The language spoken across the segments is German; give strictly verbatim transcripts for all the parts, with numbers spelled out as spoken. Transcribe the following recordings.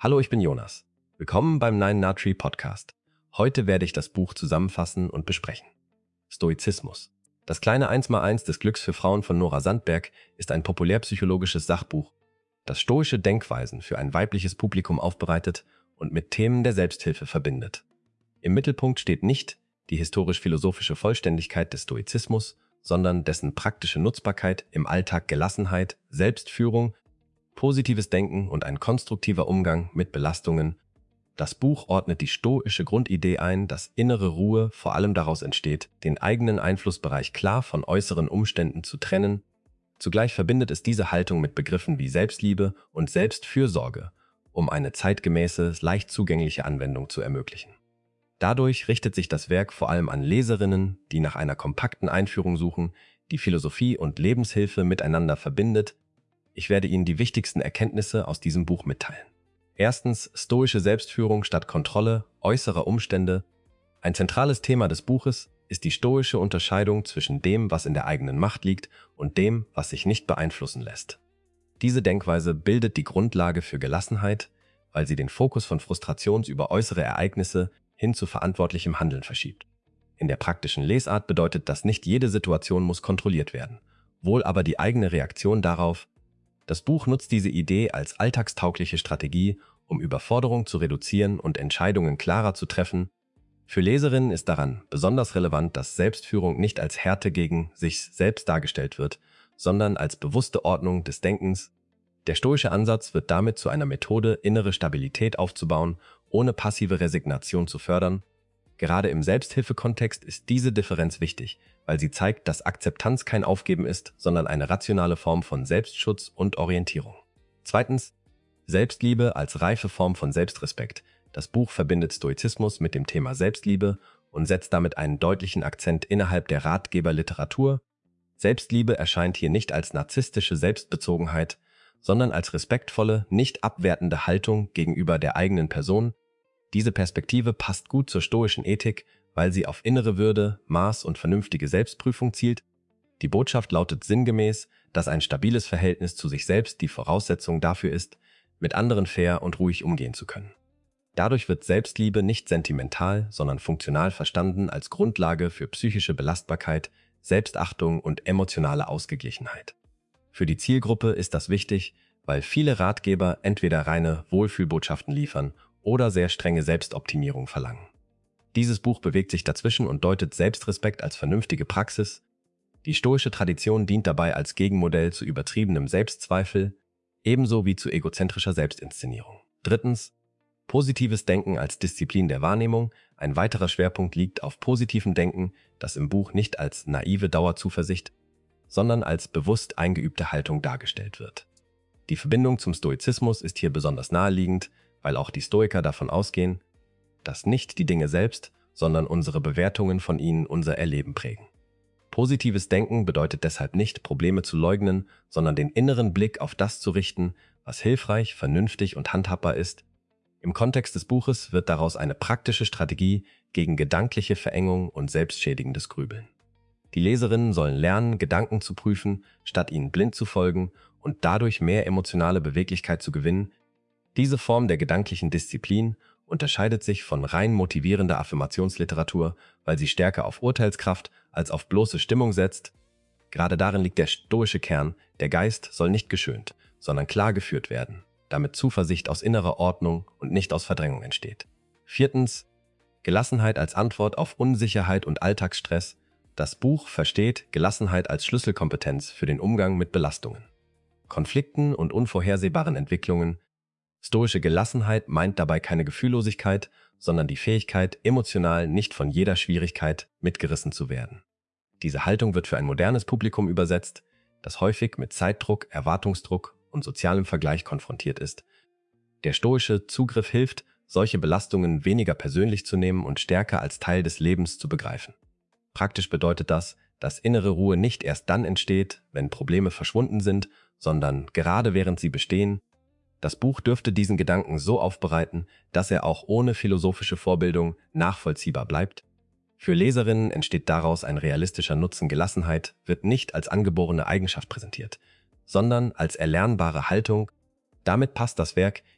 Hallo, ich bin Jonas. Willkommen beim Nine Nutri Podcast. Heute werde ich das Buch zusammenfassen und besprechen. Stoizismus. Das kleine eins mal eins des Glücks für Frauen von Nora Sandberg ist ein populärpsychologisches Sachbuch, das stoische Denkweisen für ein weibliches Publikum aufbereitet und mit Themen der Selbsthilfe verbindet. Im Mittelpunkt steht nicht die historisch-philosophische Vollständigkeit des Stoizismus, sondern dessen praktische Nutzbarkeit im Alltag, Gelassenheit, Selbstführung, positives Denken und ein konstruktiver Umgang mit Belastungen. Das Buch ordnet die stoische Grundidee ein, dass innere Ruhe vor allem daraus entsteht, den eigenen Einflussbereich klar von äußeren Umständen zu trennen. Zugleich verbindet es diese Haltung mit Begriffen wie Selbstliebe und Selbstfürsorge, um eine zeitgemäße, leicht zugängliche Anwendung zu ermöglichen. Dadurch richtet sich das Werk vor allem an Leserinnen, die nach einer kompakten Einführung suchen, die Philosophie und Lebenshilfe miteinander verbindet. Ich werde Ihnen die wichtigsten Erkenntnisse aus diesem Buch mitteilen. Erstens, stoische Selbstführung statt Kontrolle äußerer Umstände. Ein zentrales Thema des Buches ist die stoische Unterscheidung zwischen dem, was in der eigenen Macht liegt, und dem, was sich nicht beeinflussen lässt. Diese Denkweise bildet die Grundlage für Gelassenheit, weil sie den Fokus von Frustrations über äußere Ereignisse hin zu verantwortlichem Handeln verschiebt. In der praktischen Lesart bedeutet das, nicht jede Situation muss kontrolliert werden, wohl aber die eigene Reaktion darauf. Das Buch nutzt diese Idee als alltagstaugliche Strategie, um Überforderung zu reduzieren und Entscheidungen klarer zu treffen. Für Leserinnen ist daran besonders relevant, dass Selbstführung nicht als Härte gegen sich selbst dargestellt wird, sondern als bewusste Ordnung des Denkens. Der stoische Ansatz wird damit zu einer Methode, innere Stabilität aufzubauen, ohne passive Resignation zu fördern. Gerade im Selbsthilfekontext ist diese Differenz wichtig, weil sie zeigt, dass Akzeptanz kein Aufgeben ist, sondern eine rationale Form von Selbstschutz und Orientierung. Zweitens, Selbstliebe als reife Form von Selbstrespekt. Das Buch verbindet Stoizismus mit dem Thema Selbstliebe und setzt damit einen deutlichen Akzent innerhalb der Ratgeberliteratur. Selbstliebe erscheint hier nicht als narzisstische Selbstbezogenheit, sondern als respektvolle, nicht abwertende Haltung gegenüber der eigenen Person. Diese Perspektive passt gut zur stoischen Ethik, weil sie auf innere Würde, Maß und vernünftige Selbstprüfung zielt. Die Botschaft lautet sinngemäß, dass ein stabiles Verhältnis zu sich selbst die Voraussetzung dafür ist, mit anderen fair und ruhig umgehen zu können. Dadurch wird Selbstliebe nicht sentimental, sondern funktional verstanden als Grundlage für psychische Belastbarkeit, Selbstachtung und emotionale Ausgeglichenheit. Für die Zielgruppe ist das wichtig, weil viele Ratgeber entweder reine Wohlfühlbotschaften liefern oder sehr strenge Selbstoptimierung verlangen. Dieses Buch bewegt sich dazwischen und deutet Selbstrespekt als vernünftige Praxis. Die stoische Tradition dient dabei als Gegenmodell zu übertriebenem Selbstzweifel, ebenso wie zu egozentrischer Selbstinszenierung. Drittens, positives Denken als Disziplin der Wahrnehmung. Ein weiterer Schwerpunkt liegt auf positivem Denken, das im Buch nicht als naive Dauerzuversicht, sondern als bewusst eingeübte Haltung dargestellt wird. Die Verbindung zum Stoizismus ist hier besonders naheliegend, weil auch die Stoiker davon ausgehen, dass nicht die Dinge selbst, sondern unsere Bewertungen von ihnen unser Erleben prägen. Positives Denken bedeutet deshalb nicht, Probleme zu leugnen, sondern den inneren Blick auf das zu richten, was hilfreich, vernünftig und handhabbar ist. Im Kontext des Buches wird daraus eine praktische Strategie gegen gedankliche Verengung und selbstschädigendes Grübeln. Die Leserinnen sollen lernen, Gedanken zu prüfen, statt ihnen blind zu folgen und dadurch mehr emotionale Beweglichkeit zu gewinnen. Diese Form der gedanklichen Disziplin unterscheidet sich von rein motivierender Affirmationsliteratur, weil sie stärker auf Urteilskraft als auf bloße Stimmung setzt. Gerade darin liegt der stoische Kern: Der Geist soll nicht geschönt, sondern klar geführt werden, damit Zuversicht aus innerer Ordnung und nicht aus Verdrängung entsteht. Viertens, Gelassenheit als Antwort auf Unsicherheit und Alltagsstress. Das Buch versteht Gelassenheit als Schlüsselkompetenz für den Umgang mit Belastungen, Konflikten und unvorhersehbaren Entwicklungen. Stoische Gelassenheit meint dabei keine Gefühllosigkeit, sondern die Fähigkeit, emotional nicht von jeder Schwierigkeit mitgerissen zu werden. Diese Haltung wird für ein modernes Publikum übersetzt, das häufig mit Zeitdruck, Erwartungsdruck und sozialem Vergleich konfrontiert ist. Der stoische Zugriff hilft, solche Belastungen weniger persönlich zu nehmen und stärker als Teil des Lebens zu begreifen. Praktisch bedeutet das, dass innere Ruhe nicht erst dann entsteht, wenn Probleme verschwunden sind, sondern gerade während sie bestehen. Das Buch dürfte diesen Gedanken so aufbereiten, dass er auch ohne philosophische Vorbildung nachvollziehbar bleibt. Für Leserinnen entsteht daraus ein realistischer Nutzen. Gelassenheit wird nicht als angeborene Eigenschaft präsentiert, sondern als erlernbare Haltung. Damit passt das Werk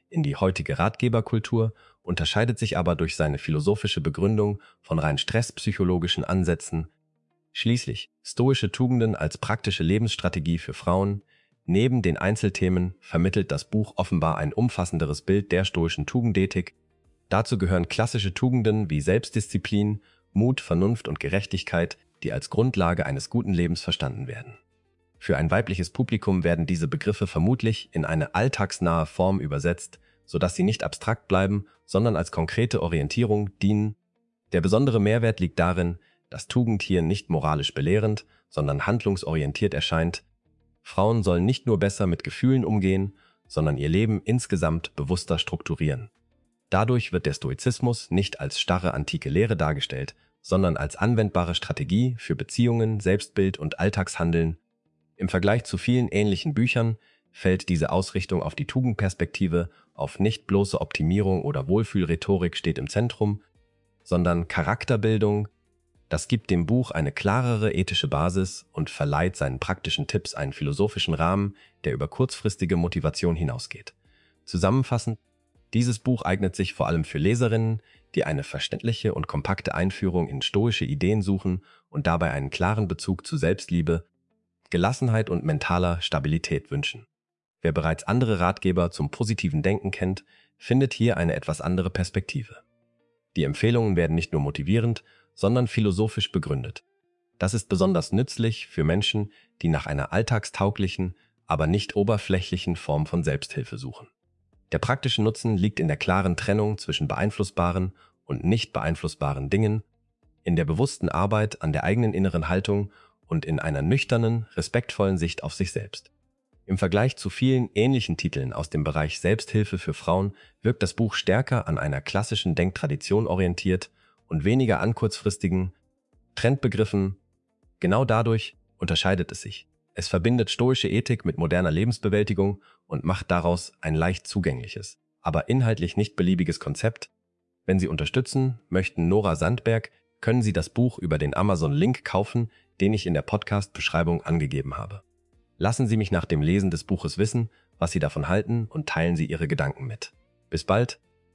in die heutige Ratgeberkultur, unterscheidet sich aber durch seine philosophische Begründung von rein stresspsychologischen Ansätzen. Schließlich stoische Tugenden als praktische Lebensstrategie für Frauen. Neben den Einzelthemen vermittelt das Buch offenbar ein umfassenderes Bild der stoischen Tugendethik. Dazu gehören klassische Tugenden wie Selbstdisziplin, Mut, Vernunft und Gerechtigkeit, die als Grundlage eines guten Lebens verstanden werden. Für ein weibliches Publikum werden diese Begriffe vermutlich in eine alltagsnahe Form übersetzt, sodass sie nicht abstrakt bleiben, sondern als konkrete Orientierung dienen. Der besondere Mehrwert liegt darin, dass Tugend hier nicht moralisch belehrend, sondern handlungsorientiert erscheint. Frauen sollen nicht nur besser mit Gefühlen umgehen, sondern ihr Leben insgesamt bewusster strukturieren. Dadurch wird der Stoizismus nicht als starre antike Lehre dargestellt, sondern als anwendbare Strategie für Beziehungen, Selbstbild und Alltagshandeln. Im Vergleich zu vielen ähnlichen Büchern fällt diese Ausrichtung auf die Tugendperspektive, auf nicht bloße Optimierung oder Wohlfühlrhetorik steht im Zentrum, sondern Charakterbildung. Das gibt dem Buch eine klarere ethische Basis und verleiht seinen praktischen Tipps einen philosophischen Rahmen, der über kurzfristige Motivation hinausgeht. Zusammenfassend, dieses Buch eignet sich vor allem für Leserinnen, die eine verständliche und kompakte Einführung in stoische Ideen suchen und dabei einen klaren Bezug zu Selbstliebe, Gelassenheit und mentaler Stabilität wünschen. Wer bereits andere Ratgeber zum positiven Denken kennt, findet hier eine etwas andere Perspektive. Die Empfehlungen werden nicht nur motivierend, sondern philosophisch begründet. Das ist besonders nützlich für Menschen, die nach einer alltagstauglichen, aber nicht oberflächlichen Form von Selbsthilfe suchen. Der praktische Nutzen liegt in der klaren Trennung zwischen beeinflussbaren und nicht beeinflussbaren Dingen, in der bewussten Arbeit an der eigenen inneren Haltung und in einer nüchternen, respektvollen Sicht auf sich selbst. Im Vergleich zu vielen ähnlichen Titeln aus dem Bereich Selbsthilfe für Frauen wirkt das Buch stärker an einer klassischen Denktradition orientiert und weniger an kurzfristigen Trendbegriffen. Genau dadurch unterscheidet es sich. Es verbindet stoische Ethik mit moderner Lebensbewältigung und macht daraus ein leicht zugängliches, aber inhaltlich nicht beliebiges Konzept. Wenn Sie unterstützen möchten Nora Sandberg, können Sie das Buch über den Amazon-Link kaufen, den ich in der Podcast-Beschreibung angegeben habe. Lassen Sie mich nach dem Lesen des Buches wissen, was Sie davon halten und teilen Sie Ihre Gedanken mit. Bis bald!